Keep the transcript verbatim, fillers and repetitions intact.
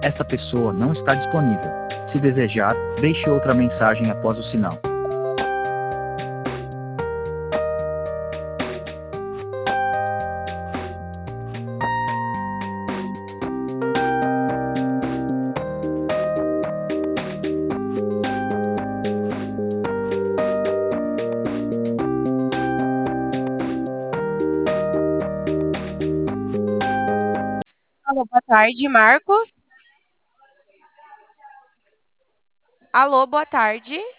Essa pessoa não está disponível. Se desejar, deixe outra mensagem após o sinal. Alô, boa tarde, Marcos. Alô, boa tarde.